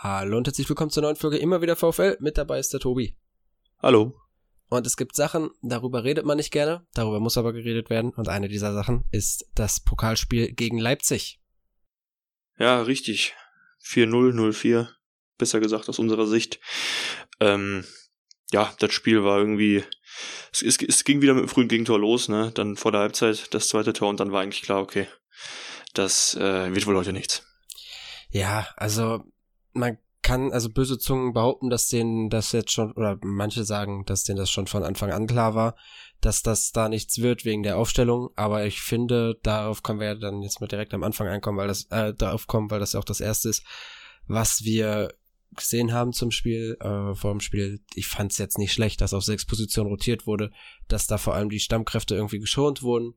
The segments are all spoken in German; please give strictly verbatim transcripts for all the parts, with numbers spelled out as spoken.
Hallo und herzlich willkommen zur neuen Folge Immer wieder VfL. Mit dabei ist der Tobi. Hallo. Und es gibt Sachen, darüber redet man nicht gerne, darüber muss aber geredet werden. Und eine dieser Sachen ist das Pokalspiel gegen Leipzig. Ja, richtig. vier null, null vier, besser gesagt aus unserer Sicht. Ähm, ja, das Spiel war irgendwie, es, es, es ging wieder mit dem frühen Gegentor los, ne? Dann vor der Halbzeit das zweite Tor und dann war eigentlich klar, okay, das äh, wird wohl heute nichts. Ja, also man kann, also böse Zungen behaupten, dass denen das jetzt schon, oder manche sagen, dass denen das schon von Anfang an klar war, dass das da nichts wird wegen der Aufstellung, aber ich finde, darauf können wir ja dann jetzt mal direkt am Anfang einkommen, weil das, äh, darauf kommen, weil das ja auch das Erste ist, was wir gesehen haben zum Spiel, äh, vor dem Spiel. Ich fand es jetzt nicht schlecht, dass auf sechs Positionen rotiert wurde, dass da vor allem die Stammkräfte irgendwie geschont wurden.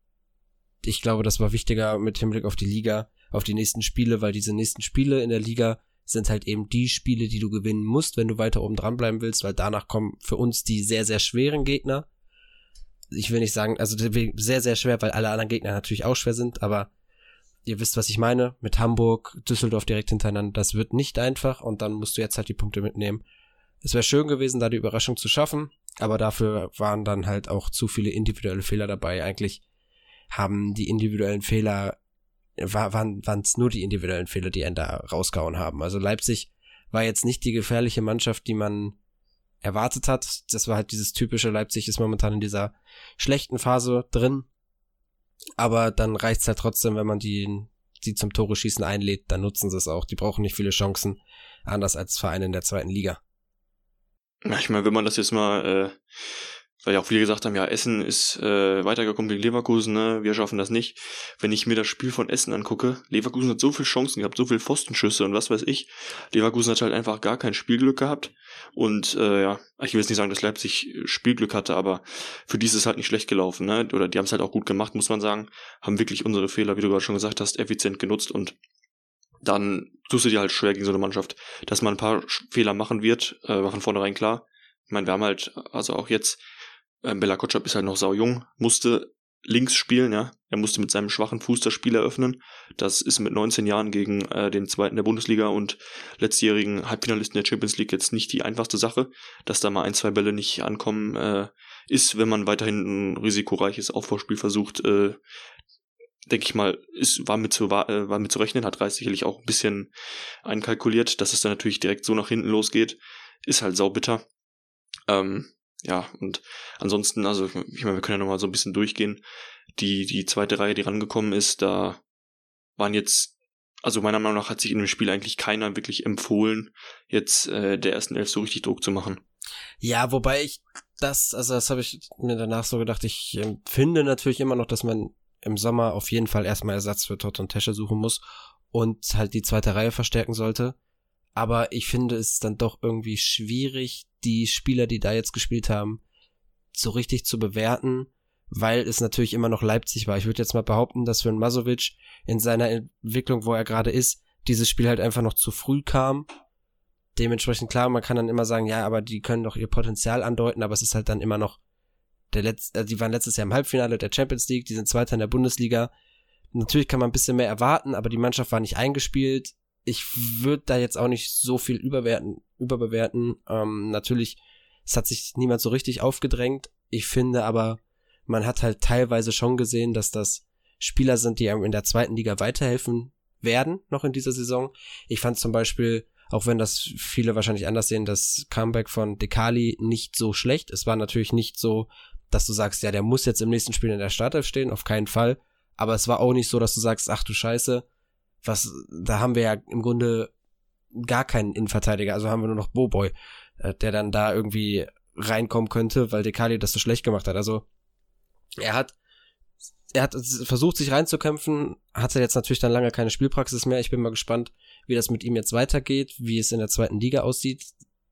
Ich glaube, das war wichtiger mit Hinblick auf die Liga, auf die nächsten Spiele, weil diese nächsten Spiele in der Liga sind halt eben die Spiele, die du gewinnen musst, wenn du weiter oben dran bleiben willst, weil danach kommen für uns die sehr, sehr schweren Gegner. Ich will nicht sagen, also sehr, sehr schwer, weil alle anderen Gegner natürlich auch schwer sind, aber ihr wisst, was ich meine, mit Hamburg, Düsseldorf direkt hintereinander, das wird nicht einfach und dann musst du jetzt halt die Punkte mitnehmen. Es wäre schön gewesen, da die Überraschung zu schaffen, aber dafür waren dann halt auch zu viele individuelle Fehler dabei. Eigentlich haben die individuellen Fehler War, waren es nur die individuellen Fehler, die einen da rausgehauen haben. Also Leipzig war jetzt nicht die gefährliche Mannschaft, die man erwartet hat. Das war halt dieses typische, Leipzig ist momentan in dieser schlechten Phase drin. Aber dann reicht's halt trotzdem, wenn man die, die zum Tore schießen einlädt, dann nutzen sie es auch. Die brauchen nicht viele Chancen, anders als Vereine in der zweiten Liga. Ja, ich meine, wenn man das jetzt mal, äh, weil ja auch viele gesagt haben, ja, Essen ist äh, weitergekommen gegen Leverkusen, ne? Wir schaffen das nicht. Wenn ich mir das Spiel von Essen angucke, Leverkusen hat so viele Chancen gehabt, so viele Pfostenschüsse und was weiß ich. Leverkusen hat halt einfach gar kein Spielglück gehabt. Und äh, ja, ich will jetzt nicht sagen, dass Leipzig Spielglück hatte, aber für die ist es halt nicht schlecht gelaufen, ne? Oder die haben es halt auch gut gemacht, muss man sagen. Haben wirklich unsere Fehler, wie du gerade schon gesagt hast, effizient genutzt und dann tust du dir halt schwer gegen so eine Mannschaft, dass man ein paar Fehler machen wird, äh, war von vornherein klar. Ich meine, wir haben halt, also auch jetzt, ähm, Bella Kotschap ist halt noch saujung, musste links spielen, ja. Er musste mit seinem schwachen Fuß das Spiel eröffnen. Das ist mit neunzehn Jahren gegen äh, den zweiten der Bundesliga und letztjährigen Halbfinalisten der Champions League jetzt nicht die einfachste Sache, dass da mal ein, zwei Bälle nicht ankommen, äh, ist, wenn man weiterhin ein risikoreiches Aufbauspiel versucht, äh, denke ich mal, ist, war mit zu, war, äh, war mit zu rechnen, hat Reis sicherlich auch ein bisschen einkalkuliert, dass es dann natürlich direkt so nach hinten losgeht, ist halt saubitter. Ähm, ja, und ansonsten, also, ich meine, wir können ja nochmal so ein bisschen durchgehen. Die, die zweite Reihe, die rangekommen ist, da waren jetzt, also meiner Meinung nach hat sich in dem Spiel eigentlich keiner wirklich empfohlen, jetzt äh, der ersten Elf so richtig Druck zu machen. Ja, wobei ich das, also das habe ich mir danach so gedacht, ich empfinde natürlich immer noch, dass man im Sommer auf jeden Fall erstmal Ersatz für Todd und Tesche suchen muss und halt die zweite Reihe verstärken sollte. Aber ich finde es dann doch irgendwie schwierig, die Spieler, die da jetzt gespielt haben, so richtig zu bewerten, weil es natürlich immer noch Leipzig war. Ich würde jetzt mal behaupten, dass für einen Masovic in seiner Entwicklung, wo er gerade ist, dieses Spiel halt einfach noch zu früh kam. Dementsprechend klar, man kann dann immer sagen, ja, aber die können doch ihr Potenzial andeuten, aber es ist halt dann immer noch der letzte, äh, die waren letztes Jahr im Halbfinale der Champions League, die sind Zweiter in der Bundesliga. Natürlich kann man ein bisschen mehr erwarten, aber die Mannschaft war nicht eingespielt. Ich würde da jetzt auch nicht so viel überwerten, überbewerten. Ähm, natürlich, es hat sich niemand so richtig aufgedrängt. Ich finde aber, man hat halt teilweise schon gesehen, dass das Spieler sind, die einem in der zweiten Liga weiterhelfen werden, noch in dieser Saison. Ich fand zum Beispiel, auch wenn das viele wahrscheinlich anders sehen, das Comeback von Dekali nicht so schlecht. Es war natürlich nicht so, dass du sagst, ja, der muss jetzt im nächsten Spiel in der Startelf stehen, auf keinen Fall. Aber es war auch nicht so, dass du sagst, ach du Scheiße, was, da haben wir ja im Grunde gar keinen Innenverteidiger, also haben wir nur noch Boboy, äh, der dann da irgendwie reinkommen könnte, weil Dekali das so schlecht gemacht hat. Also er hat er hat versucht, sich reinzukämpfen, hatte jetzt natürlich dann lange keine Spielpraxis mehr. Ich bin mal gespannt, wie das mit ihm jetzt weitergeht, wie es in der zweiten Liga aussieht.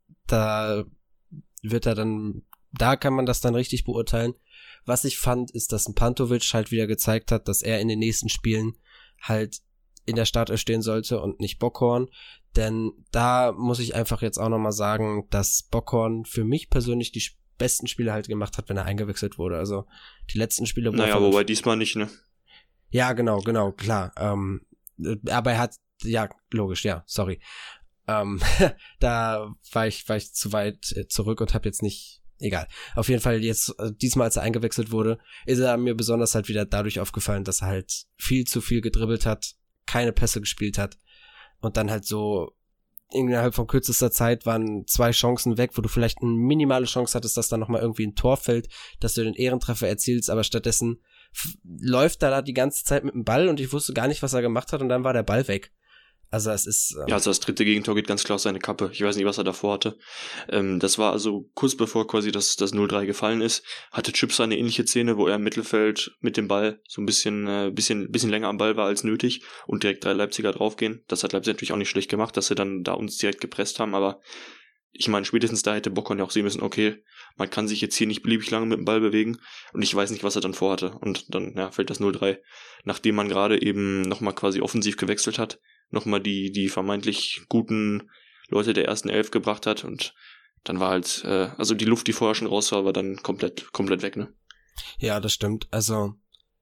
Da wird er dann, da kann man das dann richtig beurteilen. Was ich fand, ist, dass ein Pantovic halt wieder gezeigt hat, dass er in den nächsten Spielen halt in der Startelf stehen sollte und nicht Bockhorn. Denn da muss ich einfach jetzt auch nochmal sagen, dass Bockhorn für mich persönlich die besten Spiele halt gemacht hat, wenn er eingewechselt wurde. Also die letzten Spiele... Wo naja, wobei diesmal nicht, ne? Ja, genau, genau, klar. Ähm, aber er hat, ja, logisch, ja, sorry. Ähm, da war ich, war ich zu weit zurück und habe jetzt nicht, egal. Auf jeden Fall jetzt, äh, diesmal als er eingewechselt wurde, ist er mir besonders halt wieder dadurch aufgefallen, dass er halt viel zu viel gedribbelt hat, keine Pässe gespielt hat und dann halt so innerhalb von kürzester Zeit waren zwei Chancen weg, wo du vielleicht eine minimale Chance hattest, dass da nochmal irgendwie ein Tor fällt, dass du den Ehrentreffer erzielst, aber stattdessen f- läuft er da die ganze Zeit mit dem Ball und ich wusste gar nicht, was er gemacht hat und dann war der Ball weg. Also es ist... Ähm Ja, also das dritte Gegentor geht ganz klar auf seine Kappe. Ich weiß nicht, was er davor hatte. Ähm, das war also kurz bevor quasi das, das null drei gefallen ist, hatte Chips eine ähnliche Szene, wo er im Mittelfeld mit dem Ball so ein bisschen, äh, bisschen, bisschen länger am Ball war als nötig und direkt drei Leipziger draufgehen. Das hat Leipzig natürlich auch nicht schlecht gemacht, dass sie dann da uns direkt gepresst haben, aber ich meine, spätestens da hätte Bockhorn ja auch sehen müssen, okay, man kann sich jetzt hier nicht beliebig lange mit dem Ball bewegen und ich weiß nicht, was er dann vorhatte. Und dann ja, fällt das null drei, nachdem man gerade eben nochmal quasi offensiv gewechselt hat, nochmal die, die vermeintlich guten Leute der ersten Elf gebracht hat und dann war halt, äh, also die Luft, die vorher schon raus war, war dann komplett, komplett weg, ne? Ja, das stimmt. Also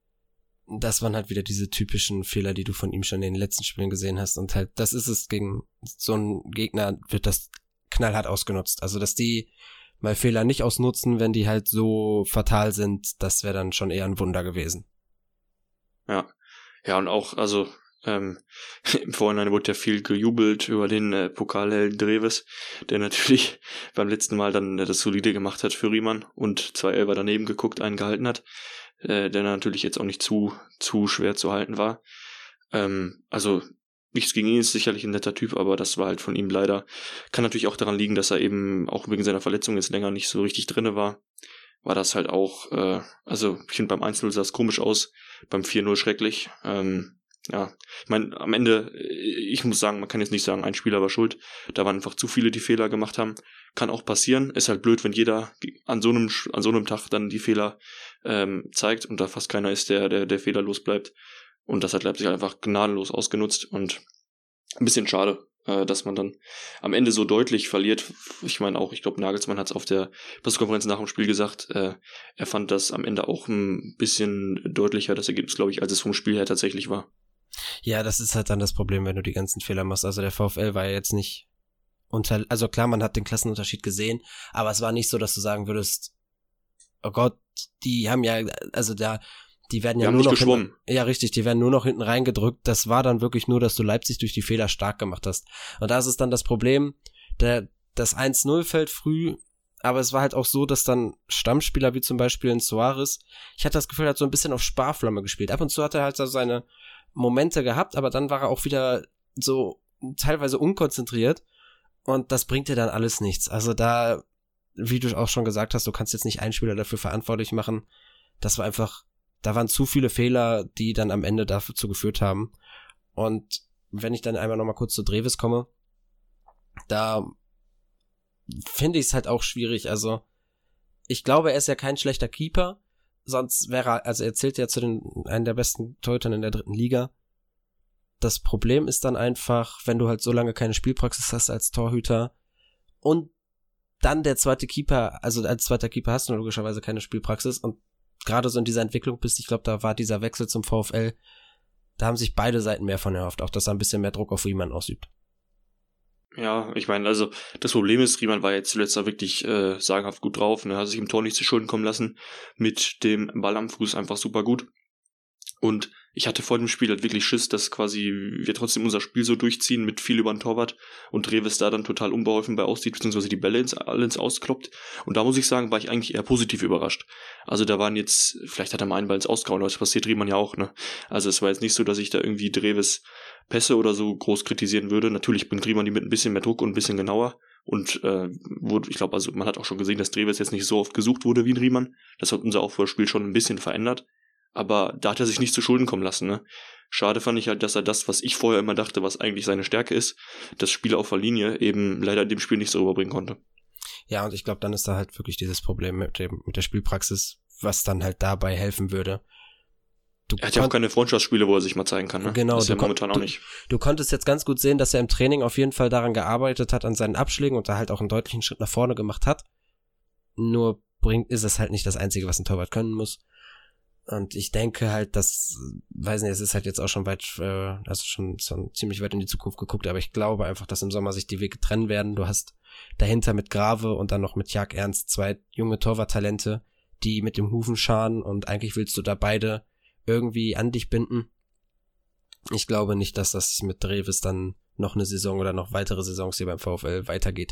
das waren halt wieder diese typischen Fehler, die du von ihm schon in den letzten Spielen gesehen hast und halt, das ist es, gegen so einen Gegner wird das knallhart ausgenutzt. Also, dass die mal Fehler nicht ausnutzen, wenn die halt so fatal sind, das wäre dann schon eher ein Wunder gewesen. Ja, ja und auch, also ähm, im Vorhinein wurde ja viel gejubelt über den äh, Pokalhelden Dreves, der natürlich beim letzten Mal dann äh, das solide gemacht hat für Riemann und zwei Elfer daneben geguckt, einen gehalten hat, äh, der natürlich jetzt auch nicht zu zu schwer zu halten war. Ähm, also nichts gegen ihn, ist sicherlich ein netter Typ, aber das war halt von ihm leider, kann natürlich auch daran liegen, dass er eben auch wegen seiner Verletzung jetzt länger nicht so richtig drinne war, war das halt auch, äh, also ich finde beim eins null sah es komisch aus, beim vier null schrecklich, ähm, ja, ich meine, am Ende, ich muss sagen, man kann jetzt nicht sagen, ein Spieler war schuld, da waren einfach zu viele, die Fehler gemacht haben, kann auch passieren, ist halt blöd, wenn jeder an so einem, an so einem Tag dann die Fehler ähm, zeigt und da fast keiner ist, der, der, der fehlerlos bleibt. Und das hat Leipzig einfach gnadenlos ausgenutzt und ein bisschen schade, äh, dass man dann am Ende so deutlich verliert. Ich meine auch, ich glaube Nagelsmann hat es auf der Pressekonferenz nach dem Spiel gesagt, äh, er fand das am Ende auch ein bisschen deutlicher, das Ergebnis, glaube ich, als es vom Spiel her tatsächlich war. Ja, das ist halt dann das Problem, wenn du die ganzen Fehler machst. Also der VfL war ja jetzt nicht unter, also klar, man hat den Klassenunterschied gesehen, aber es war nicht so, dass du sagen würdest, oh Gott, die haben ja, also da Die werden ja die nur noch geschwommen. Hinten, ja richtig, die werden nur noch hinten reingedrückt. Das war dann wirklich nur, dass du Leipzig durch die Fehler stark gemacht hast. Und da ist es dann das Problem, der, das eins null fällt früh, aber es war halt auch so, dass dann Stammspieler wie zum Beispiel ein Suarez, ich hatte das Gefühl, er hat so ein bisschen auf Sparflamme gespielt. Ab und zu hat er halt so seine Momente gehabt, aber dann war er auch wieder so teilweise unkonzentriert und das bringt dir dann alles nichts. Also da, wie du auch schon gesagt hast, du kannst jetzt nicht einen Spieler dafür verantwortlich machen. Das war einfach Da waren zu viele Fehler, die dann am Ende dazu geführt haben. Und wenn ich dann einmal nochmal kurz zu Dreves komme, da finde ich es halt auch schwierig. Also ich glaube, er ist ja kein schlechter Keeper, sonst wäre er, also er zählt ja zu den einen der besten Torhütern in der dritten Liga. Das Problem ist dann einfach, wenn du halt so lange keine Spielpraxis hast als Torhüter und dann der zweite Keeper, also als zweiter Keeper hast du logischerweise keine Spielpraxis und gerade so in dieser Entwicklung bist, ich glaube, da war dieser Wechsel zum VfL, da haben sich beide Seiten mehr von erhofft, auch dass er ein bisschen mehr Druck auf Riemann ausübt. Ja, ich meine, also das Problem ist, Riemann war jetzt zuletzt da wirklich äh, sagenhaft gut drauf, ne, hat sich im Tor nicht zu Schulden kommen lassen, mit dem Ball am Fuß einfach super gut. Und ich hatte vor dem Spiel halt wirklich Schiss, dass quasi wir trotzdem unser Spiel so durchziehen mit viel über den Torwart und Reves da dann total unbeholfen bei aussieht, beziehungsweise die Bälle ins, alle ins Auskloppt. Und da muss ich sagen, war ich eigentlich eher positiv überrascht. Also da waren jetzt, vielleicht hat er mal einen Ball ins Ausgehauen, aber das passiert Riemann ja auch, ne? Also es war jetzt nicht so, dass ich da irgendwie Reves Pässe oder so groß kritisieren würde. Natürlich bringt Riemann die mit ein bisschen mehr Druck und ein bisschen genauer. Und äh, wurde, ich glaube, also man hat auch schon gesehen, dass Reves jetzt nicht so oft gesucht wurde wie ein Riemann. Das hat unser Aufbauspiel schon ein bisschen verändert. Aber da hat er sich nicht zu Schulden kommen lassen, ne? Schade fand ich halt, dass er das, was ich vorher immer dachte, was eigentlich seine Stärke ist, das Spiel auf der Linie eben leider in dem Spiel nicht so rüberbringen konnte. Ja, und ich glaube, dann ist da halt wirklich dieses Problem mit dem mit der Spielpraxis, was dann halt dabei helfen würde. Du er hat ja auch keine Freundschaftsspiele, wo er sich mal zeigen kann, ne? Genau. Das ist ja momentan auch nicht. Du, du konntest jetzt ganz gut sehen, dass er im Training auf jeden Fall daran gearbeitet hat, an seinen Abschlägen und da halt auch einen deutlichen Schritt nach vorne gemacht hat. Nur bringt, ist es halt nicht das Einzige, was ein Torwart können muss. Und ich denke halt, dass, weiß nicht, es ist halt jetzt auch schon weit, äh, also schon, schon ziemlich weit in die Zukunft geguckt, aber ich glaube einfach, dass im Sommer sich die Wege trennen werden. Du hast dahinter mit Grave und dann noch mit Jag Ernst zwei junge Torwarttalente, die mit dem Hufen scharen, und eigentlich willst du da beide irgendwie an dich binden. Ich glaube nicht, dass das mit Dreves dann noch eine Saison oder noch weitere Saisons hier beim VfL weitergeht.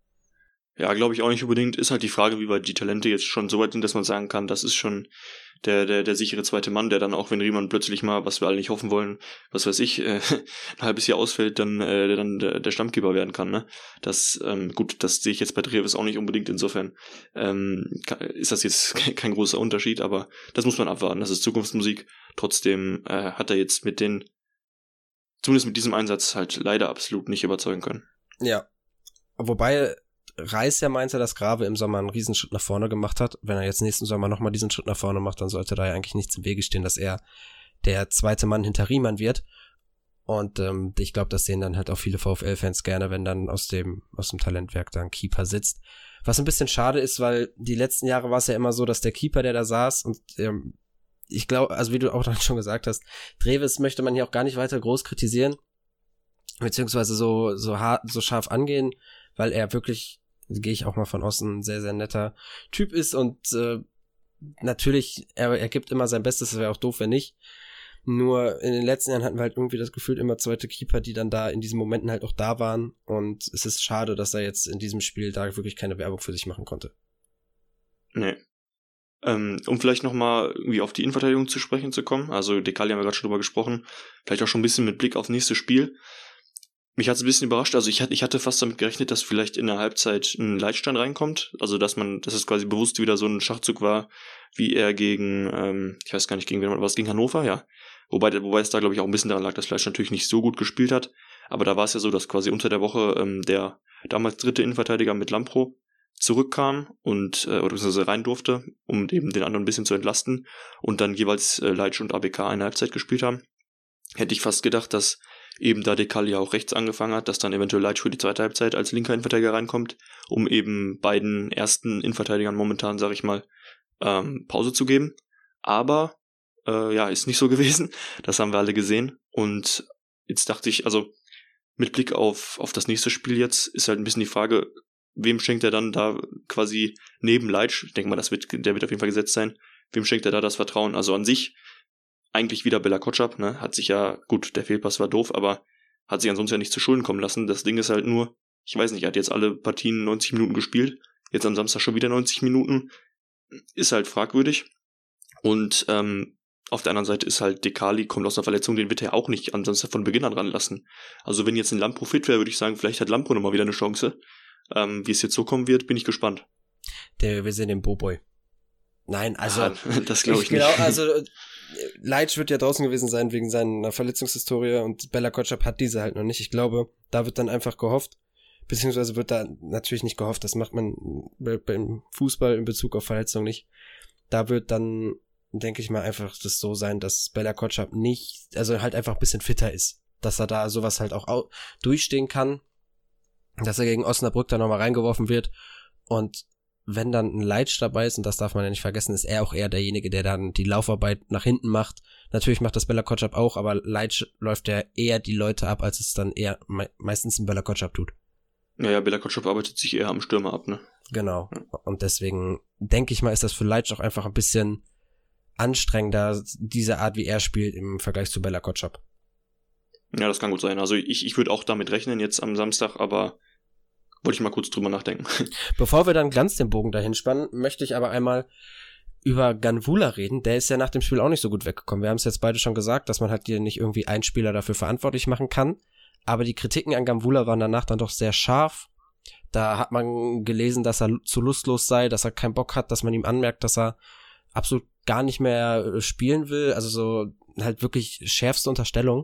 Ja, glaube ich auch nicht unbedingt. Ist halt die Frage, wie weit die Talente jetzt schon so weit sind, dass man sagen kann, das ist schon der der der sichere zweite Mann, der dann auch, wenn Riemann plötzlich mal, was wir alle nicht hoffen wollen, was weiß ich, äh, ein halbes Jahr ausfällt, dann äh, der dann der, der Stammkeeper werden kann. Ne? Das, ähm, gut, das sehe ich jetzt bei Dreves auch nicht unbedingt. Insofern ähm, ist das jetzt kein großer Unterschied, aber das muss man abwarten. Das ist Zukunftsmusik. Trotzdem äh, hat er jetzt mit den, zumindest mit diesem Einsatz, halt leider absolut nicht überzeugen können. Ja, wobei Reis ja meinte, dass Grave im Sommer einen Riesenschritt nach vorne gemacht hat. Wenn er jetzt nächsten Sommer nochmal diesen Schritt nach vorne macht, dann sollte da ja eigentlich nichts im Wege stehen, dass er der zweite Mann hinter Riemann wird. Und ähm, ich glaube, das sehen dann halt auch viele VfL-Fans gerne, wenn dann aus dem aus dem Talentwerk da ein Keeper sitzt. Was ein bisschen schade ist, weil die letzten Jahre war es ja immer so, dass der Keeper, der da saß, und ähm, ich glaube, also wie du auch dann schon gesagt hast, Dreves möchte man hier auch gar nicht weiter groß kritisieren, beziehungsweise so so hart, so scharf angehen, weil er wirklich, gehe ich auch mal von außen, ein sehr, sehr netter Typ ist, und äh, natürlich, er, er gibt immer sein Bestes, das wäre auch doof, wenn nicht. Nur in den letzten Jahren hatten wir halt irgendwie das Gefühl, immer zweite Keeper, die dann da in diesen Momenten halt auch da waren, und es ist schade, dass er jetzt in diesem Spiel da wirklich keine Werbung für sich machen konnte. Nee. Ähm, um vielleicht nochmal irgendwie auf die Innenverteidigung zu sprechen zu kommen, also Dekali haben wir gerade schon drüber gesprochen, vielleicht auch schon ein bisschen mit Blick aufs nächste Spiel. Mich hat es ein bisschen überrascht, also ich hatte, ich hatte fast damit gerechnet, dass vielleicht in der Halbzeit ein Leitstein reinkommt, also dass man, dass es quasi bewusst wieder so ein Schachzug war, wie er gegen, ähm, ich weiß gar nicht, gegen wen war es, gegen Hannover, ja. Wobei, wobei es da, glaube ich, auch ein bisschen daran lag, dass Leitstein natürlich nicht so gut gespielt hat, aber da war es ja so, dass quasi unter der Woche ähm, der damals dritte Innenverteidiger mit Lampro zurückkam und, äh, oder beziehungsweise rein durfte, um eben den anderen ein bisschen zu entlasten, und dann jeweils äh, Leitsch und A B K eine Halbzeit gespielt haben. Hätte ich fast gedacht, dass eben da Dekali ja auch rechts angefangen hat, dass dann eventuell Leitsch für die zweite Halbzeit als linker Innenverteidiger reinkommt, um eben beiden ersten Innenverteidigern momentan, sag ich mal, ähm, Pause zu geben. Aber, äh, ja, ist nicht so gewesen. Das haben wir alle gesehen. Und jetzt dachte ich, also mit Blick auf, auf das nächste Spiel jetzt, ist halt ein bisschen die Frage, wem schenkt er dann da quasi neben Leitsch, ich denke mal, das wird, der wird auf jeden Fall gesetzt sein, wem schenkt er da das Vertrauen? Also an sich eigentlich wieder Bella Kotschap, ne, hat sich ja, gut, der Fehlpass war doof, aber hat sich ansonsten ja nicht zu Schulden kommen lassen. Das Ding ist halt nur, ich weiß nicht, er hat jetzt alle Partien neunzig Minuten gespielt, jetzt am Samstag schon wieder neunzig Minuten, ist halt fragwürdig. Und ähm, auf der anderen Seite ist halt Dekali, kommt aus einer Verletzung, den wird er auch nicht ansonsten von Beginn an ranlassen. Also wenn jetzt ein Lampro fit wäre, würde ich sagen, vielleicht hat Lampro nochmal wieder eine Chance. Ähm, wie es jetzt so kommen wird, bin ich gespannt. Der, wir sehen den Boboy. Nein, also ah, das glaube ich, ich nicht. Genau, also Leitsch wird ja draußen gewesen sein wegen seiner Verletzungshistorie, und Bella Kotschap hat diese halt noch nicht. Ich glaube, da wird dann einfach gehofft, beziehungsweise wird da natürlich nicht gehofft, das macht man beim Fußball in Bezug auf Verletzung nicht. Da wird dann, denke ich mal, einfach das so sein, dass Bella Kotschap nicht, also halt einfach ein bisschen fitter ist, dass er da sowas halt auch durchstehen kann, dass er gegen Osnabrück da nochmal reingeworfen wird, und wenn dann ein Leitsch dabei ist, und das darf man ja nicht vergessen, ist er auch eher derjenige, der dann die Laufarbeit nach hinten macht. Natürlich macht das Bella Kotschap auch, aber Leitsch läuft ja eher die Leute ab, als es dann eher me- meistens ein Bella Kotschap tut. Naja, Bella Kotschap arbeitet sich eher am Stürmer ab, ne? Genau. Und deswegen denke ich mal, ist das für Leitsch auch einfach ein bisschen anstrengender, diese Art, wie er spielt, im Vergleich zu Bella Kotschap. Ja, das kann gut sein. Also ich, ich würde auch damit rechnen jetzt am Samstag, aber wollte ich mal kurz drüber nachdenken. Bevor wir dann ganz den Bogen dahin spannen, möchte ich aber einmal über Ganvula reden. Der ist ja nach dem Spiel auch nicht so gut weggekommen. Wir haben es jetzt beide schon gesagt, dass man halt hier nicht irgendwie einen Spieler dafür verantwortlich machen kann. Aber die Kritiken an Ganvula waren danach dann doch sehr scharf. Da hat man gelesen, dass er zu lustlos sei, dass er keinen Bock hat, dass man ihm anmerkt, dass er absolut gar nicht mehr spielen will. Also so halt wirklich schärfste Unterstellung.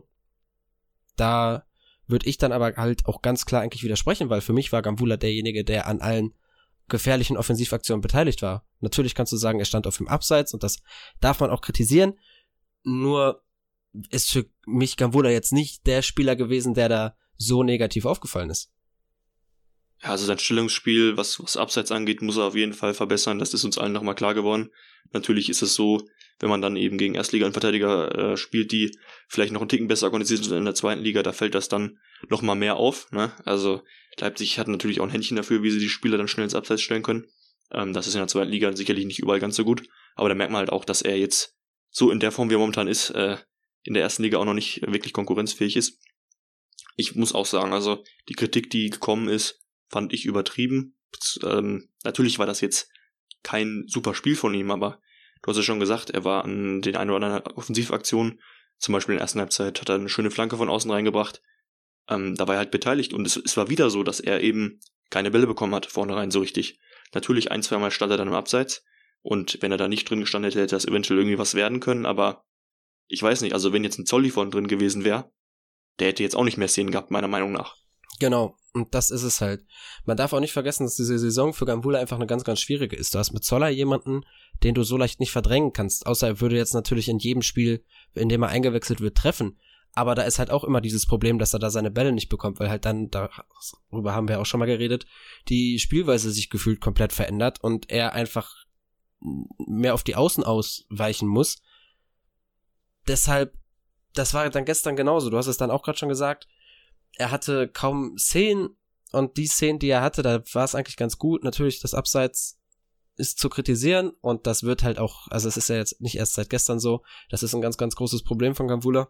Da würde ich dann aber halt auch ganz klar eigentlich widersprechen, weil für mich war Ganvula derjenige, der an allen gefährlichen Offensivaktionen beteiligt war. Natürlich kannst du sagen, er stand auf dem Abseits, und das darf man auch kritisieren, nur ist für mich Ganvula jetzt nicht der Spieler gewesen, der da so negativ aufgefallen ist. Ja, also sein Stellungsspiel, was, was Abseits angeht, muss er auf jeden Fall verbessern, das ist uns allen nochmal klar geworden. Natürlich ist es so, wenn man dann eben gegen Erstliga-Verteidiger äh, spielt, die vielleicht noch einen Ticken besser organisiert sind in der zweiten Liga, da fällt das dann noch mal mehr auf, ne? Also Leipzig hat natürlich auch ein Händchen dafür, wie sie die Spieler dann schnell ins Abseits stellen können. Ähm, das ist in der zweiten Liga sicherlich nicht überall ganz so gut, aber da merkt man halt auch, dass er jetzt so in der Form, wie er momentan ist, äh, in der ersten Liga auch noch nicht wirklich konkurrenzfähig ist. Ich muss auch sagen, also die Kritik, die gekommen ist, fand ich übertrieben. Ähm, natürlich war das jetzt kein super Spiel von ihm, aber du hast ja schon gesagt, er war an den ein oder anderen Offensivaktionen, zum Beispiel in der ersten Halbzeit hat er eine schöne Flanke von außen reingebracht, ähm, da war er halt beteiligt und es, es war wieder so, dass er eben keine Bälle bekommen hat, vorne rein so richtig. Natürlich ein, zweimal stand er dann im Abseits und wenn er da nicht drin gestanden hätte, hätte das eventuell irgendwie was werden können, aber ich weiß nicht, also wenn jetzt ein Zolli vorne drin gewesen wäre, der hätte jetzt auch nicht mehr Szenen gehabt, meiner Meinung nach. Genau, und das ist es halt. Man darf auch nicht vergessen, dass diese Saison für Gambula einfach eine ganz, ganz schwierige ist. Du hast mit Zoller jemanden, den du so leicht nicht verdrängen kannst, außer er würde jetzt natürlich in jedem Spiel, in dem er eingewechselt wird, treffen. Aber da ist halt auch immer dieses Problem, dass er da seine Bälle nicht bekommt, weil halt dann, darüber haben wir auch schon mal geredet, die Spielweise sich gefühlt komplett verändert und er einfach mehr auf die Außen ausweichen muss. Deshalb, das war dann gestern genauso. Du hast es dann auch gerade schon gesagt, er hatte kaum Szenen und die Szenen, die er hatte, da war es eigentlich ganz gut. Natürlich, das Abseits ist zu kritisieren und das wird halt auch, also es ist ja jetzt nicht erst seit gestern so, das ist ein ganz, ganz großes Problem von Gambula.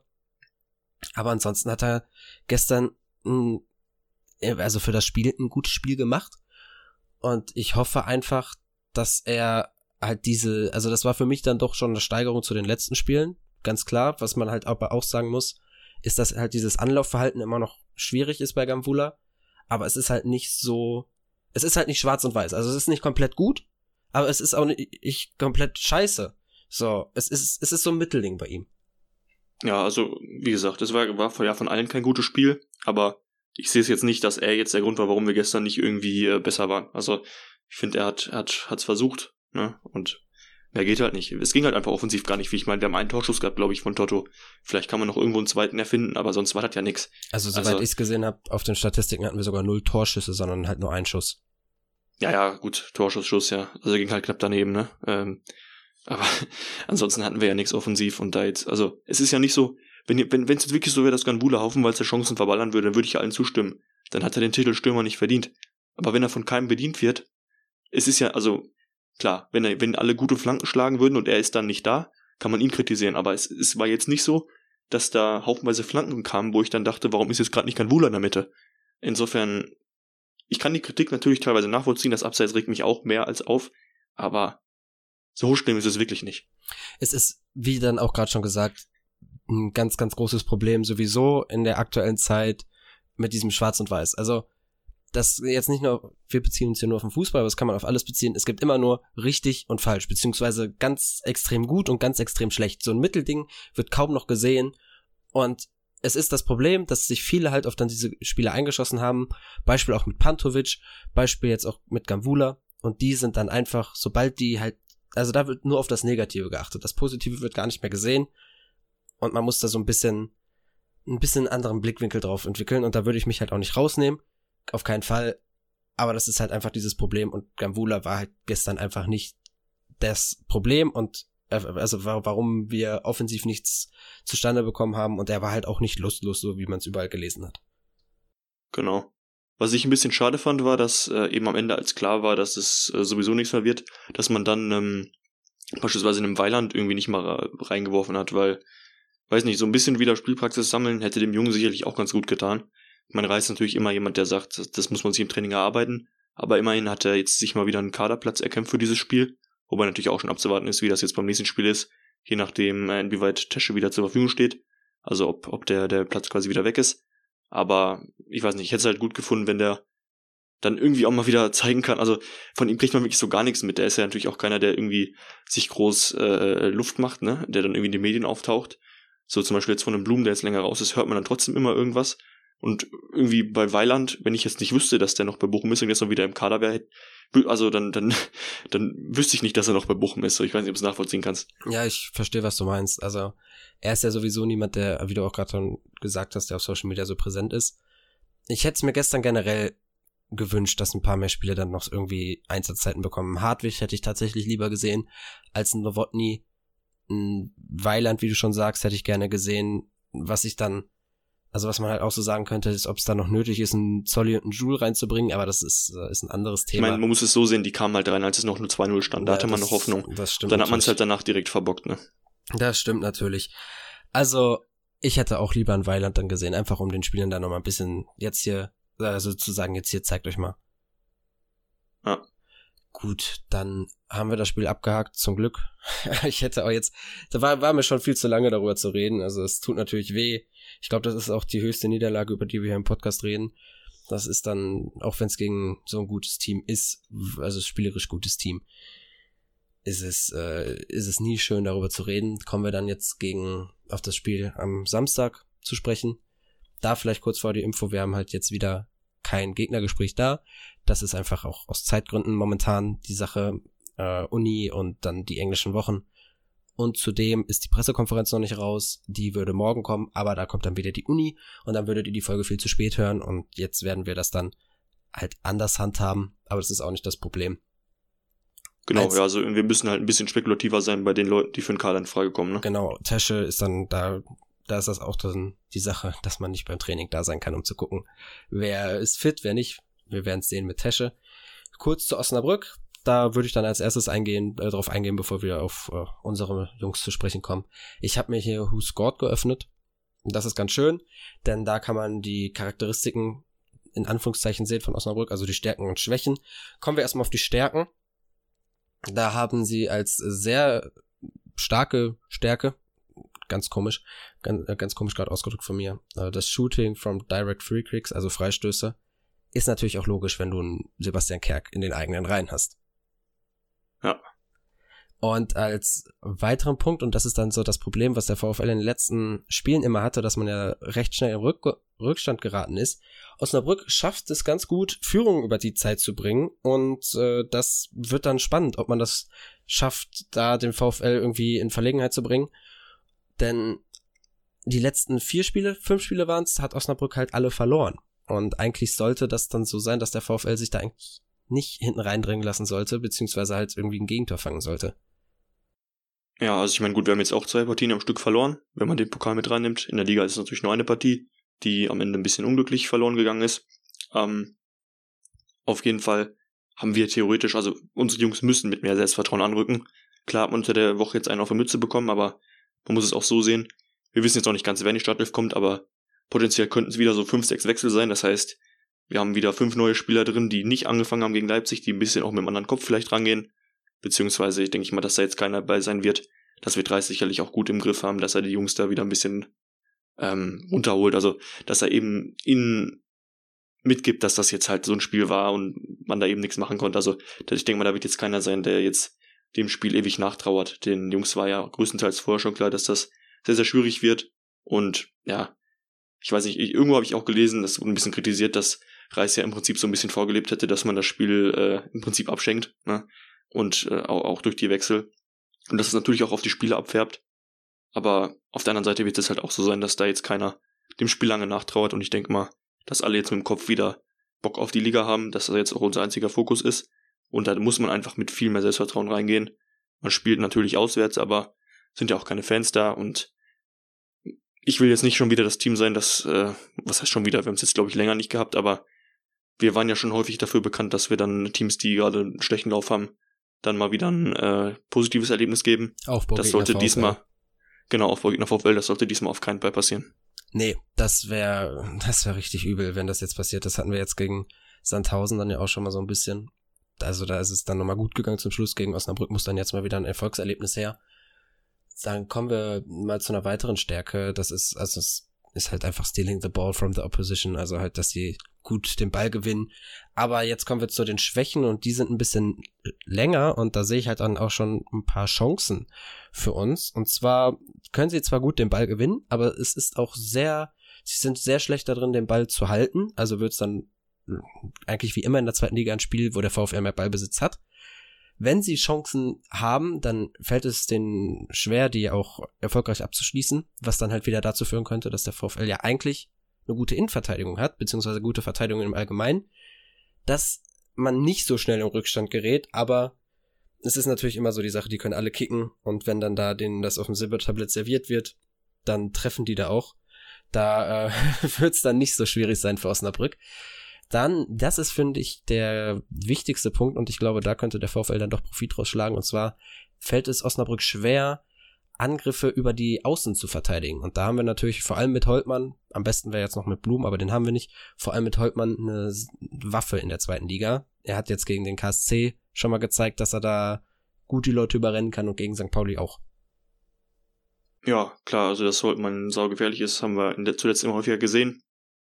Aber ansonsten hat er gestern ein, also für das Spiel ein gutes Spiel gemacht und ich hoffe einfach, dass er halt diese, also das war für mich dann doch schon eine Steigerung zu den letzten Spielen, ganz klar, was man halt aber auch sagen muss, ist, dass halt dieses Anlaufverhalten immer noch schwierig ist bei Gambula, aber es ist halt nicht so, es ist halt nicht schwarz und weiß, also es ist nicht komplett gut, aber es ist auch nicht komplett scheiße, so, es ist, es ist so ein Mittelding bei ihm. Ja, also, wie gesagt, es war, war ja von allen kein gutes Spiel, aber ich sehe es jetzt nicht, dass er jetzt der Grund war, warum wir gestern nicht irgendwie äh, besser waren. Also, ich finde, er hat, er hat, hat's versucht, ne, und mehr geht halt nicht. Es ging halt einfach offensiv gar nicht, wie ich meine, wir haben einen Torschuss gehabt, glaube ich, von Toto. Vielleicht kann man noch irgendwo einen zweiten erfinden, aber sonst war das ja nix. Also, soweit also, ich es gesehen habe, auf den Statistiken hatten wir sogar null Torschüsse, sondern halt nur einen Schuss. Ja, ja, gut, Torschuss, Schuss, ja. Also, ging halt knapp daneben, ne, ähm, aber ansonsten hatten wir ja nichts offensiv und da jetzt, also es ist ja nicht so, wenn wenn wenn es jetzt wirklich so wäre, dass Gambula haufenweise Chancen verballern würde, dann würde ich allen zustimmen. Dann hat er den Titel Stürmer nicht verdient. Aber wenn er von keinem bedient wird, es ist ja, also klar, wenn er wenn alle gute Flanken schlagen würden und er ist dann nicht da, kann man ihn kritisieren. Aber es, es war jetzt nicht so, dass da haufenweise Flanken kamen, wo ich dann dachte, warum ist jetzt gerade nicht Gambula in der Mitte? Insofern, ich kann die Kritik natürlich teilweise nachvollziehen, das Abseits regt mich auch mehr als auf, aber so schlimm ist es wirklich nicht. Es ist, wie dann auch gerade schon gesagt, ein ganz, ganz großes Problem sowieso in der aktuellen Zeit mit diesem Schwarz und Weiß. Also das jetzt nicht nur, wir beziehen uns hier nur auf den Fußball, aber das kann man auf alles beziehen. Es gibt immer nur richtig und falsch, beziehungsweise ganz extrem gut und ganz extrem schlecht. So ein Mittelding wird kaum noch gesehen und es ist das Problem, dass sich viele halt auf dann diese Spiele eingeschossen haben. Beispiel auch mit Pantovic, Beispiel jetzt auch mit Gambula und die sind dann einfach, sobald die halt, also da wird nur auf das Negative geachtet. Das Positive wird gar nicht mehr gesehen. Und man muss da so ein bisschen, ein bisschen anderen Blickwinkel drauf entwickeln. Und da würde ich mich halt auch nicht rausnehmen. Auf keinen Fall. Aber das ist halt einfach dieses Problem. Und Gambula war halt gestern einfach nicht das Problem. Und also warum wir offensiv nichts zustande bekommen haben. Und er war halt auch nicht lustlos, so wie man es überall gelesen hat. Genau. Was ich ein bisschen schade fand, war, dass äh, eben am Ende, als klar war, dass es äh, sowieso nichts mehr wird, dass man dann ähm, beispielsweise in einem Weiland irgendwie nicht mal reingeworfen hat, weil, weiß nicht, so ein bisschen wieder Spielpraxis sammeln hätte dem Jungen sicherlich auch ganz gut getan. Man reißt natürlich immer jemand, der sagt, das muss man sich im Training erarbeiten, aber immerhin hat er jetzt sich mal wieder einen Kaderplatz erkämpft für dieses Spiel, wobei natürlich auch schon abzuwarten ist, wie das jetzt beim nächsten Spiel ist, je nachdem, äh, inwieweit Tesche wieder zur Verfügung steht, also ob, ob der, der Platz quasi wieder weg ist. Aber ich weiß nicht, ich hätte es halt gut gefunden, wenn der dann irgendwie auch mal wieder zeigen kann. Also von ihm kriegt man wirklich so gar nichts mit. Der ist ja natürlich auch keiner, der irgendwie sich groß äh, Luft macht, ne? Der dann irgendwie in den Medien auftaucht. So zum Beispiel jetzt von einem Blum, der jetzt länger raus ist, hört man dann trotzdem immer irgendwas. Und irgendwie bei Weiland, wenn ich jetzt nicht wüsste, dass der noch bei Bochum ist und jetzt noch wieder im Kader wäre, also dann, dann, dann wüsste ich nicht, dass er noch bei Bochum ist. So, ich weiß nicht, ob du es nachvollziehen kannst. Ja, ich verstehe, was du meinst. Also er ist ja sowieso niemand, der, wie du auch gerade schon gesagt hast, der auf Social Media so präsent ist. Ich hätte es mir gestern generell gewünscht, dass ein paar mehr Spieler dann noch irgendwie Einsatzzeiten bekommen. Hartwig hätte ich tatsächlich lieber gesehen als ein Nowotny. ein Weiland, wie du schon sagst, hätte ich gerne gesehen, was ich dann, also was man halt auch so sagen könnte, ist, ob es da noch nötig ist, einen Zolli und einen Joule reinzubringen, aber das ist, ist ein anderes Thema. Ich meine, man muss es so sehen, die kamen halt rein, als es noch nur zwei null stand, da ja, hatte man das, noch Hoffnung. Das stimmt. Dann hat man es halt danach direkt verbockt, ne? Das stimmt natürlich. Also, ich hätte auch lieber einen Weiland dann gesehen, einfach um den Spielern da nochmal ein bisschen jetzt hier, also zu sagen, jetzt hier, zeigt euch mal. Ja. Gut, dann haben wir das Spiel abgehakt, zum Glück. Ich hätte auch jetzt, da war, war mir schon viel zu lange darüber zu reden, also es tut natürlich weh. Ich glaube, das ist auch die höchste Niederlage, über die wir hier im Podcast reden. Das ist dann, auch wenn es gegen so ein gutes Team ist, also spielerisch gutes Team, ist es, äh, ist es nie schön, darüber zu reden. Kommen wir dann jetzt gegen, auf das Spiel am Samstag zu sprechen. Da vielleicht kurz vor die Info, wir haben halt jetzt wieder kein Gegnergespräch da. Das ist einfach auch aus Zeitgründen momentan die Sache, äh, Uni und dann die englischen Wochen. Und zudem ist die Pressekonferenz noch nicht raus, die würde morgen kommen, aber da kommt dann wieder die Uni und dann würdet ihr die Folge viel zu spät hören und jetzt werden wir das dann halt anders handhaben, aber das ist auch nicht das Problem. Genau, Als, ja, also wir müssen halt ein bisschen spekulativer sein bei den Leuten, die für den Kader in Frage kommen, ne? Genau, Tesche ist dann da, da ist das auch dann die Sache, dass man nicht beim Training da sein kann, um zu gucken, wer ist fit, wer nicht. Wir werden es sehen mit Tesche. Kurz zu Osnabrück, da würde ich dann als erstes eingehen, äh, darauf eingehen, bevor wir auf äh, unsere Jungs zu sprechen kommen. Ich habe mir hier Who Scored geöffnet. Das ist ganz schön, denn da kann man die Charakteristiken in Anführungszeichen sehen von Osnabrück, also die Stärken und Schwächen. Kommen wir erstmal auf die Stärken. Da haben sie als sehr starke Stärke, ganz komisch, ganz, ganz komisch gerade ausgedrückt von mir, das Shooting from Direct Free Kicks, also Freistöße, ist natürlich auch logisch, wenn du einen Sebastian Kerk in den eigenen Reihen hast. Ja. Und als weiteren Punkt, und das ist dann so das Problem, was der VfL in den letzten Spielen immer hatte, dass man ja recht schnell im Rück- Rückstand geraten ist. Osnabrück schafft es ganz gut, Führung über die Zeit zu bringen und äh, das wird dann spannend, ob man das schafft, da den VfL irgendwie in Verlegenheit zu bringen. Denn die letzten vier Spiele, fünf Spiele waren es, hat Osnabrück halt alle verloren. Und eigentlich sollte das dann so sein, dass der VfL sich da eigentlich nicht hinten reindrängen lassen sollte, beziehungsweise halt irgendwie ein Gegentor fangen sollte. Ja, also ich meine, gut, wir haben jetzt auch zwei Partien am Stück verloren, wenn man den Pokal mit reinnimmt. In der Liga ist es natürlich nur eine Partie, die am Ende ein bisschen unglücklich verloren gegangen ist. Ähm, auf jeden Fall haben wir theoretisch, also unsere Jungs müssen mit mehr Selbstvertrauen anrücken. Klar hat man unter der Woche jetzt einen auf die Mütze bekommen, aber man muss es auch so sehen. Wir wissen jetzt auch nicht ganz, wer in die Startelf kommt, aber potenziell könnten es wieder so fünf, sechs Wechsel sein. Das heißt, wir haben wieder fünf neue Spieler drin, die nicht angefangen haben gegen Leipzig, die ein bisschen auch mit einem anderen Kopf vielleicht rangehen. Beziehungsweise, ich denke ich mal, dass da jetzt keiner bei sein wird. Das wird Reis sicherlich auch gut im Griff haben, dass er die Jungs da wieder ein bisschen ähm, runterholt. Also, dass er eben ihnen mitgibt, dass das jetzt halt so ein Spiel war und man da eben nichts machen konnte. Also, ich denke mal, da wird jetzt keiner sein, der jetzt dem Spiel ewig nachtrauert. Den Jungs war ja größtenteils vorher schon klar, dass das sehr, sehr schwierig wird. Und ja, ich weiß nicht, ich, irgendwo habe ich auch gelesen, das wurde ein bisschen kritisiert, dass Reis ja im Prinzip so ein bisschen vorgelebt hätte, dass man das Spiel äh, im Prinzip abschenkt, ne? Und äh, auch, auch durch die Wechsel. Und dass es natürlich auch auf die Spiele abfärbt. Aber auf der anderen Seite wird es halt auch so sein, dass da jetzt keiner dem Spiel lange nachtrauert. Und ich denke mal, dass alle jetzt mit dem Kopf wieder Bock auf die Liga haben, dass das jetzt auch unser einziger Fokus ist. Und da muss man einfach mit viel mehr Selbstvertrauen reingehen. Man spielt natürlich auswärts, aber sind ja auch keine Fans da. Und ich will jetzt nicht schon wieder das Team sein, das, äh, was heißt schon wieder, wir haben es jetzt glaube ich länger nicht gehabt, aber wir waren ja schon häufig dafür bekannt, dass wir dann Teams, die gerade einen schlechten Lauf haben, dann mal wieder ein äh, positives Erlebnis geben. Aufbaugegner das sollte VfL. diesmal, genau, Aufbaugegner VfL, das sollte diesmal auf keinen Fall passieren. Nee, das wäre das wäre richtig übel, wenn das jetzt passiert. Das hatten wir jetzt gegen Sandhausen dann ja auch schon mal so ein bisschen. Also da ist es dann nochmal gut gegangen zum Schluss. Gegen Osnabrück muss dann jetzt mal wieder ein Erfolgserlebnis her. Dann kommen wir mal zu einer weiteren Stärke. Das ist, also es ist halt einfach stealing the ball from the opposition. Also halt, dass sie gut den Ball gewinnen. Aber jetzt kommen wir zu den Schwächen und die sind ein bisschen länger und da sehe ich halt dann auch schon ein paar Chancen für uns. Und zwar können sie zwar gut den Ball gewinnen, aber es ist auch sehr, sie sind sehr schlecht darin, den Ball zu halten. Also wird es dann eigentlich wie immer in der zweiten Liga ein Spiel, wo der VfL mehr Ballbesitz hat. Wenn sie Chancen haben, dann fällt es denen schwer, die auch erfolgreich abzuschließen, was dann halt wieder dazu führen könnte, dass der VfL ja eigentlich eine gute Innenverteidigung hat, beziehungsweise gute Verteidigung im Allgemeinen, dass man nicht so schnell im Rückstand gerät, aber es ist natürlich immer so die Sache, die können alle kicken und wenn dann da denen das auf dem Silbertablett serviert wird, dann treffen die da auch. Da äh, wird es dann nicht so schwierig sein für Osnabrück. Dann, das ist, finde ich, der wichtigste Punkt und ich glaube, da könnte der VfL dann doch Profit rausschlagen und zwar fällt es Osnabrück schwer, Angriffe über die Außen zu verteidigen. Und da haben wir natürlich vor allem mit Holtmann, am besten wäre jetzt noch mit Blum, aber den haben wir nicht, vor allem mit Holtmann eine Waffe in der zweiten Liga. Er hat jetzt gegen den K S C schon mal gezeigt, dass er da gut die Leute überrennen kann und gegen Sankt Pauli auch. Ja, klar, also dass Holtmann saugefährlich ist, haben wir in der, zuletzt immer häufiger gesehen.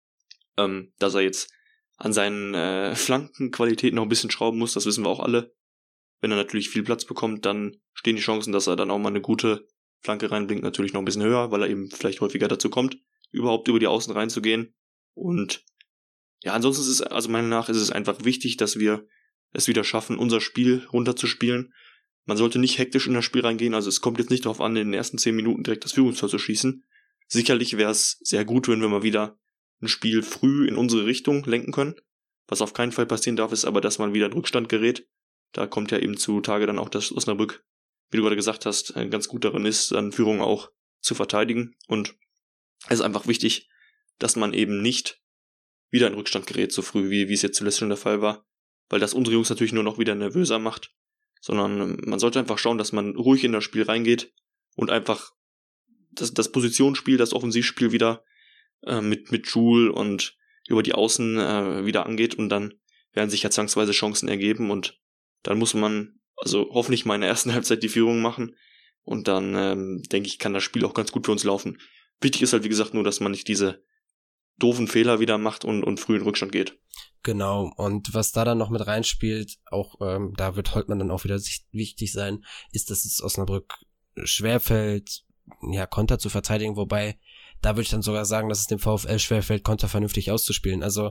Ähm, dass er jetzt an seinen äh, Flankenqualitäten noch ein bisschen schrauben muss, das wissen wir auch alle. Wenn er natürlich viel Platz bekommt, dann stehen die Chancen, dass er dann auch mal eine gute Flanke reinbringt, natürlich noch ein bisschen höher, weil er eben vielleicht häufiger dazu kommt, überhaupt über die Außen reinzugehen. Und ja, ansonsten ist es, also meiner Meinung nach ist es einfach wichtig, dass wir es wieder schaffen, unser Spiel runterzuspielen. Man sollte nicht hektisch in das Spiel reingehen, also es kommt jetzt nicht darauf an, in den ersten zehn Minuten direkt das Führungstor zu schießen. Sicherlich wäre es sehr gut, wenn wir mal wieder ein Spiel früh in unsere Richtung lenken können. Was auf keinen Fall passieren darf, ist aber, dass man wieder in Rückstand gerät. Da kommt ja eben zutage dann auch, dass Osnabrück, wie du gerade gesagt hast, ganz gut darin ist, dann Führung auch zu verteidigen. Und es ist einfach wichtig, dass man eben nicht wieder in Rückstand gerät so früh, wie, wie es jetzt zuletzt schon der Fall war. Weil das unsere Jungs natürlich nur noch wieder nervöser macht. Sondern man sollte einfach schauen, dass man ruhig in das Spiel reingeht und einfach das, das Positionsspiel, das Offensivspiel wieder äh, mit, mit Joule und über die Außen äh, wieder angeht. Und dann werden sich ja zwangsweise Chancen ergeben und dann muss man also hoffentlich mal in der ersten Halbzeit die Führung machen und dann, ähm, denke ich, kann das Spiel auch ganz gut für uns laufen. Wichtig ist halt, wie gesagt, nur, dass man nicht diese doofen Fehler wieder macht und, und früh in Rückstand geht. Genau, und was da dann noch mit reinspielt, auch ähm, da wird Holtmann dann auch wieder wichtig sein, ist, dass es Osnabrück schwerfällt, ja, Konter zu verteidigen, wobei, da würde ich dann sogar sagen, dass es dem VfL schwerfällt, Konter vernünftig auszuspielen. Also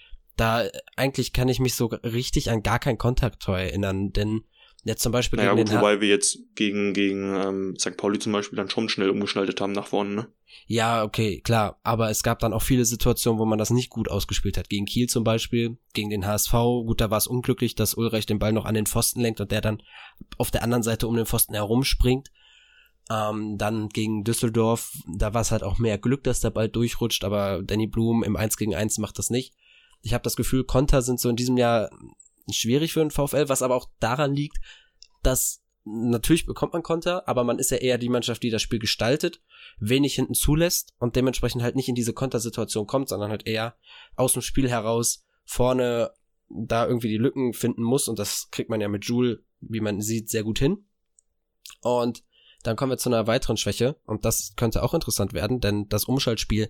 da eigentlich kann ich mich so richtig an gar kein Kontertor erinnern, denn jetzt zum Beispiel naja, gegen gut, den wobei ha- wir jetzt gegen gegen ähm, Sankt Pauli zum Beispiel dann schon schnell umgeschaltet haben nach vorne, ne? Ja, okay, klar, aber es gab dann auch viele Situationen, wo man das nicht gut ausgespielt hat. Gegen Kiel zum Beispiel, gegen den H S V, gut, da war es unglücklich, dass Ulreich den Ball noch an den Pfosten lenkt und der dann auf der anderen Seite um den Pfosten herumspringt. Ähm, dann gegen Düsseldorf, da war es halt auch mehr Glück, dass der Ball durchrutscht, aber Danny Blum im eins gegen eins macht das nicht. Ich habe das Gefühl, Konter sind so in diesem Jahr schwierig für den VfL, was aber auch daran liegt, dass natürlich bekommt man Konter, aber man ist ja eher die Mannschaft, die das Spiel gestaltet, wenig hinten zulässt und dementsprechend halt nicht in diese Kontersituation kommt, sondern halt eher aus dem Spiel heraus vorne da irgendwie die Lücken finden muss und das kriegt man ja mit Joule, wie man sieht, sehr gut hin. Und dann kommen wir zu einer weiteren Schwäche und das könnte auch interessant werden, denn das Umschaltspiel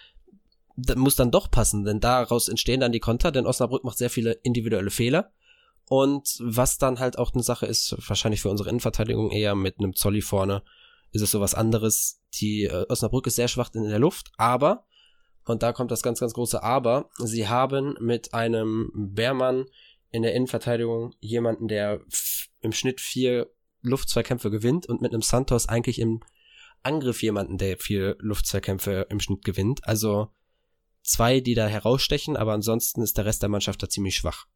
muss dann doch passen, denn daraus entstehen dann die Konter, denn Osnabrück macht sehr viele individuelle Fehler und was dann halt auch eine Sache ist, wahrscheinlich für unsere Innenverteidigung eher mit einem Zolli vorne, ist es sowas anderes. Die äh, Osnabrück ist sehr schwach in der Luft, aber, und da kommt das ganz, ganz große Aber, sie haben mit einem Beermann in der Innenverteidigung jemanden, der f- im Schnitt vier Luftzweikämpfe gewinnt und mit einem Santos eigentlich im Angriff jemanden, der vier Luftzweikämpfe im Schnitt gewinnt. Also zwei, die da herausstechen, aber ansonsten ist der Rest der Mannschaft da ziemlich schwach.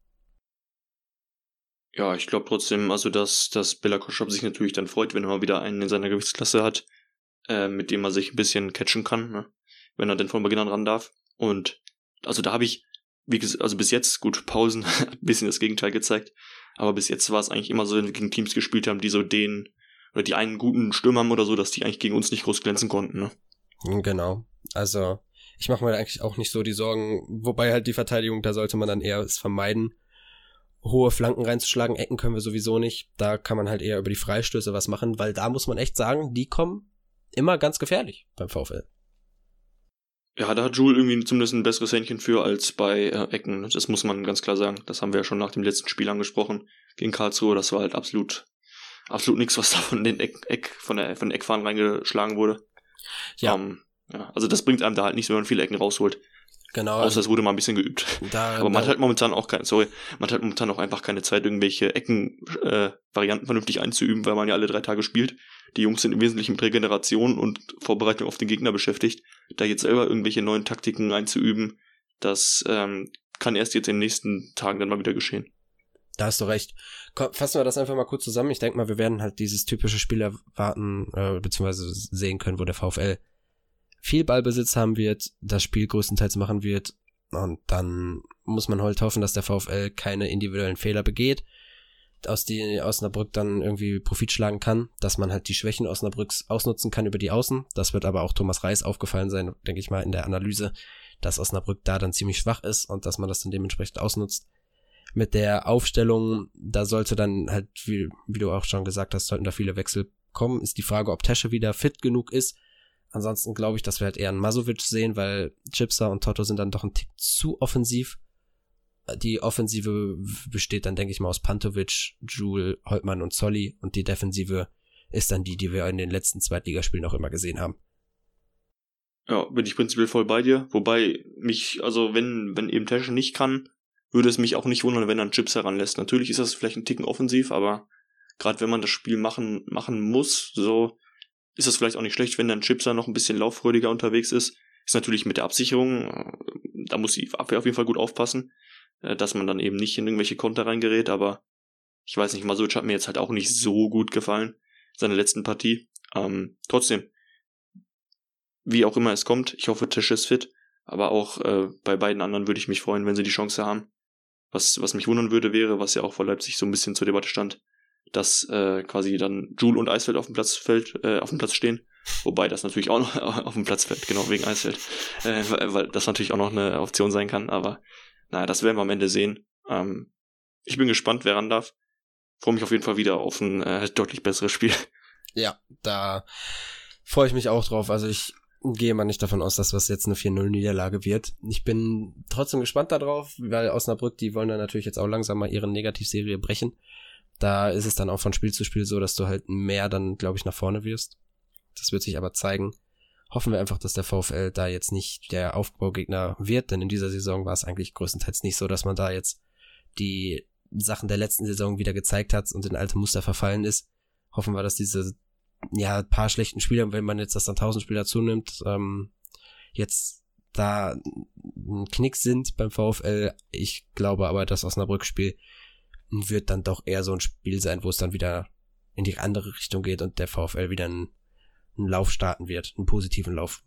Ja, ich glaube trotzdem, also dass, dass Bela Koschab sich natürlich dann freut, wenn er mal wieder einen in seiner Gewichtsklasse hat, äh, mit dem er sich ein bisschen catchen kann, ne? Wenn er denn von Beginn an ran darf. Und also da habe ich, wie gesagt, also bis jetzt, gut, Pausen, ein bisschen das Gegenteil gezeigt, aber bis jetzt war es eigentlich immer so, wenn wir gegen Teams gespielt haben, die so den, oder die einen guten Stürmer haben oder so, dass die eigentlich gegen uns nicht groß glänzen konnten, ne? Genau, also ich mache mir eigentlich auch nicht so die Sorgen, wobei halt die Verteidigung, da sollte man dann eher es vermeiden, hohe Flanken reinzuschlagen, Ecken können wir sowieso nicht, da kann man halt eher über die Freistöße was machen, weil da muss man echt sagen, die kommen immer ganz gefährlich beim VfL. Ja, da hat Joule irgendwie zumindest ein besseres Händchen für als bei äh, Ecken, das muss man ganz klar sagen, das haben wir ja schon nach dem letzten Spiel angesprochen, gegen Karlsruhe, das war halt absolut, absolut nichts, was da von den Eck, Eck von der von den Eckfahnen reingeschlagen wurde. Ja. Um, ja, also das bringt einem da halt nichts, wenn man viele Ecken rausholt. Genau. Außer es wurde mal ein bisschen geübt. Da, Aber man da, hat halt momentan auch keine, sorry, man hat halt momentan auch einfach keine Zeit, irgendwelche Ecken-Varianten äh, vernünftig einzuüben, weil man ja alle drei Tage spielt. Die Jungs sind im Wesentlichen mit Regeneration und Vorbereitung auf den Gegner beschäftigt. Da jetzt selber irgendwelche neuen Taktiken einzuüben, das ähm, kann erst jetzt in den nächsten Tagen dann mal wieder geschehen. Da hast du recht. Komm, fassen wir das einfach mal kurz zusammen. Ich denke mal, wir werden halt dieses typische Spiel erwarten, äh, beziehungsweise sehen können, wo der VfL viel Ballbesitz haben wird, das Spiel größtenteils machen wird, und dann muss man halt hoffen, dass der VfL keine individuellen Fehler begeht, aus die Osnabrück dann irgendwie Profit schlagen kann, dass man halt die Schwächen Osnabrücks ausnutzen kann über die Außen. Das wird aber auch Thomas Reis aufgefallen sein, denke ich mal, in der Analyse, dass Osnabrück da dann ziemlich schwach ist und dass man das dann dementsprechend ausnutzt. Mit der Aufstellung, da sollte dann halt, wie, wie du auch schon gesagt hast, sollten da viele Wechsel kommen. Ist die Frage, ob Tesche wieder fit genug ist. Ansonsten glaube ich, dass wir halt eher einen Masovic sehen, weil Chipser und Toto sind dann doch ein Tick zu offensiv. Die Offensive besteht dann, denke ich mal, aus Pantovic, Joule, Holtmann und Zolli, und die Defensive ist dann die, die wir in den letzten Zweitligaspielen auch immer gesehen haben. Ja, bin ich prinzipiell voll bei dir, wobei mich, also wenn, wenn eben Tesche nicht kann, würde es mich auch nicht wundern, wenn er einen Chips heranlässt. Natürlich ist das vielleicht ein Ticken offensiv, aber gerade wenn man das Spiel machen, machen muss, so ist es vielleicht auch nicht schlecht, wenn dann Chipser noch ein bisschen lauffreudiger unterwegs ist. Ist natürlich mit der Absicherung, da muss die Abwehr auf jeden Fall gut aufpassen, dass man dann eben nicht in irgendwelche Konter reingerät, aber ich weiß nicht, Masovic hat mir jetzt halt auch nicht so gut gefallen, seine letzten Partie. Ähm, trotzdem, wie auch immer es kommt, ich hoffe, Tisch ist fit, aber auch äh, bei beiden anderen würde ich mich freuen, wenn sie die Chance haben. Was, was mich wundern würde, wäre, was ja auch vor Leipzig so ein bisschen zur Debatte stand, dass äh, quasi dann Joule und Eisfeld auf dem Platz fällt, äh, auf dem Platz stehen, wobei das natürlich auch noch auf dem Platz fällt, genau, wegen Eisfeld, äh, weil, weil das natürlich auch noch eine Option sein kann, aber naja, das werden wir am Ende sehen. Ähm, ich bin gespannt, wer ran darf. Freue mich auf jeden Fall wieder auf ein äh, deutlich besseres Spiel. Ja, da freue ich mich auch drauf, also ich gehe mal nicht davon aus, dass das jetzt eine vier null Niederlage wird. Ich bin trotzdem gespannt darauf, weil Osnabrück, die wollen dann natürlich jetzt auch langsam mal ihre Negativserie brechen. Da ist es dann auch von Spiel zu Spiel so, dass du halt mehr dann, glaube ich, nach vorne wirst. Das wird sich aber zeigen. Hoffen wir einfach, dass der VfL da jetzt nicht der Aufbaugegner wird, denn in dieser Saison war es eigentlich größtenteils nicht so, dass man da jetzt die Sachen der letzten Saison wieder gezeigt hat und in alte Muster verfallen ist. Hoffen wir, dass diese ja paar schlechten Spieler, wenn man jetzt das dann tausend Spieler zunimmt, ähm, jetzt da ein Knick sind beim VfL. Ich glaube aber, das Osnabrück-Spiel wird dann doch eher so ein Spiel sein, wo es dann wieder in die andere Richtung geht und der VfL wieder einen, einen Lauf starten wird, einen positiven Lauf.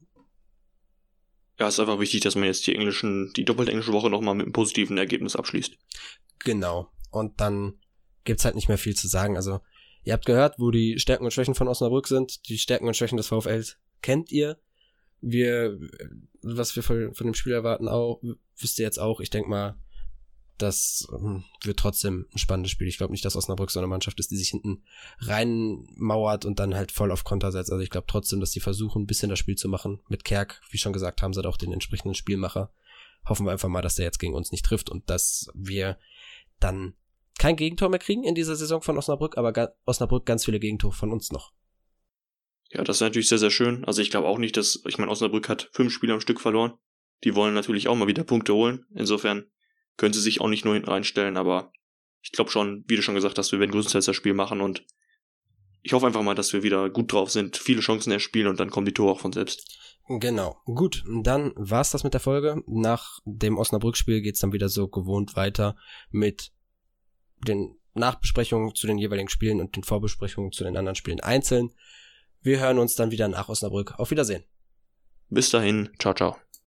Ja, es ist einfach wichtig, dass man jetzt die englischen, die doppelte englische Woche nochmal mit einem positiven Ergebnis abschließt. Genau. Und dann gibt's halt nicht mehr viel zu sagen. Also, ihr habt gehört, wo die Stärken und Schwächen von Osnabrück sind. Die Stärken und Schwächen des VfLs kennt ihr. Wir, was wir von, von dem Spiel erwarten, auch, wisst ihr jetzt auch. Ich denke mal, das wird trotzdem ein spannendes Spiel. Ich glaube nicht, dass Osnabrück so eine Mannschaft ist, die sich hinten reinmauert und dann halt voll auf Konter setzt. Also ich glaube trotzdem, dass die versuchen, ein bisschen das Spiel zu machen. Mit Kerk, wie schon gesagt, haben sie da auch den entsprechenden Spielmacher. Hoffen wir einfach mal, dass der jetzt gegen uns nicht trifft und dass wir dann kein Gegentor mehr kriegen in dieser Saison von Osnabrück, aber ga- Osnabrück ganz viele Gegentore von uns noch. Ja, das ist natürlich sehr, sehr schön. Also ich glaube auch nicht, dass, ich meine, Osnabrück hat fünf Spiele am Stück verloren. Die wollen natürlich auch mal wieder Punkte holen. Insofern können sie sich auch nicht nur hinten reinstellen, aber ich glaube schon, wie du schon gesagt hast, wir werden größtenteils das Spiel machen und ich hoffe einfach mal, dass wir wieder gut drauf sind, viele Chancen erspielen und dann kommen die Tore auch von selbst. Genau, gut, dann war's das mit der Folge. Nach dem Osnabrück-Spiel geht's dann wieder so gewohnt weiter mit den Nachbesprechungen zu den jeweiligen Spielen und den Vorbesprechungen zu den anderen Spielen einzeln. Wir hören uns dann wieder nach Osnabrück. Auf Wiedersehen. Bis dahin, ciao, ciao.